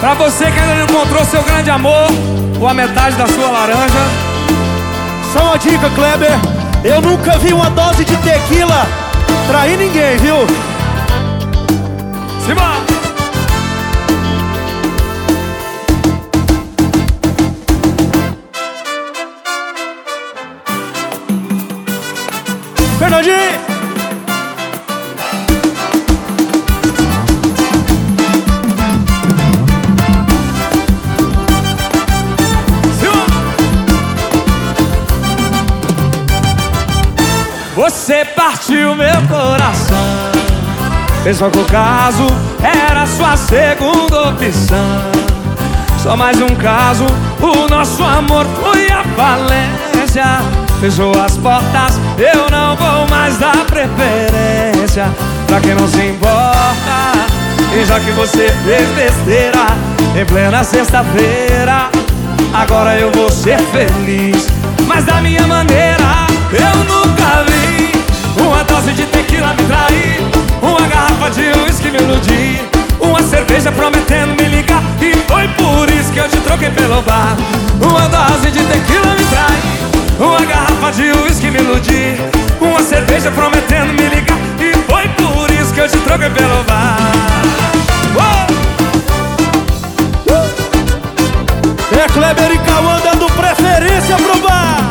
Pra você que ainda não encontrou seu grande amor, ou a metade da sua laranja. Só uma dica, Kleber. Eu nunca vi uma dose de tequila trair ninguém, viu? Simbora! Fernandinho! Você partiu meu coração. Pensou que o caso era sua segunda opção. Só mais um caso, o nosso amor foi a falência. Fechou as portas, eu não vou mais dar preferência pra quem não se importa. E já que você fez besteira em plena sexta-feira, agora eu vou ser feliz, mas da minha maneira. Eu nunca vi uma dose de tequila me trair, uma garrafa de uísque me iludir, uma cerveja prometendo me ligar, e foi por isso que eu te troquei pelo bar. Uma dose de tequila me trair, uma garrafa de uísque me iludir, uma cerveja prometendo me ligar, e foi por isso que eu te troquei pelo bar. É Kleber e Cauã dando preferência pro bar.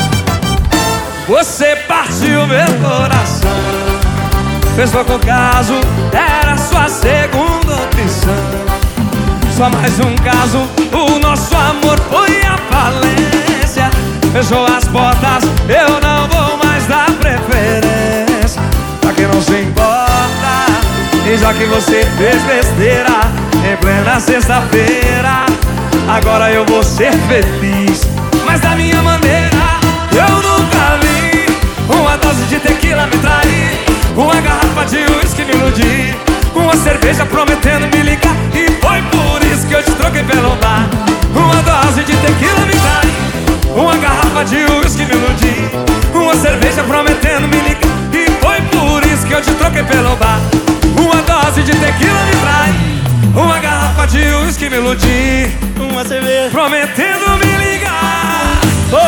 Você partiu meu coração. Pensou que o caso era sua segunda opção. Só mais um caso, o nosso amor foi a falência. Fechou as portas, eu não vou mais dar preferência pra quem não se importa. E já que você fez besteira em plena sexta-feira, agora eu vou ser feliz, mas da minha maneira. Eu nunca vi uma dose de tequila me trair, uma garrafa de uísque me iludir, uma cerveja prometendo me ligar, e foi por isso que eu te troquei pelo bar. Uma dose de tequila me trair, uma garrafa de uísque me iludir, uma cerveja prometendo me ligar, e foi por isso que eu te troquei pelo bar. Uma dose de tequila me trair, uma garrafa de uísque me iludir, Uma cerveja prometendo me ligar.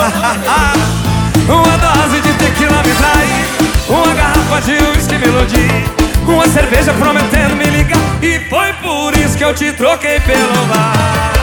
Uma dose de tequila me trair, uma garrafa de uísque me iludir, uma cerveja prometendo me ligar, e foi por isso que eu te troquei pelo bar.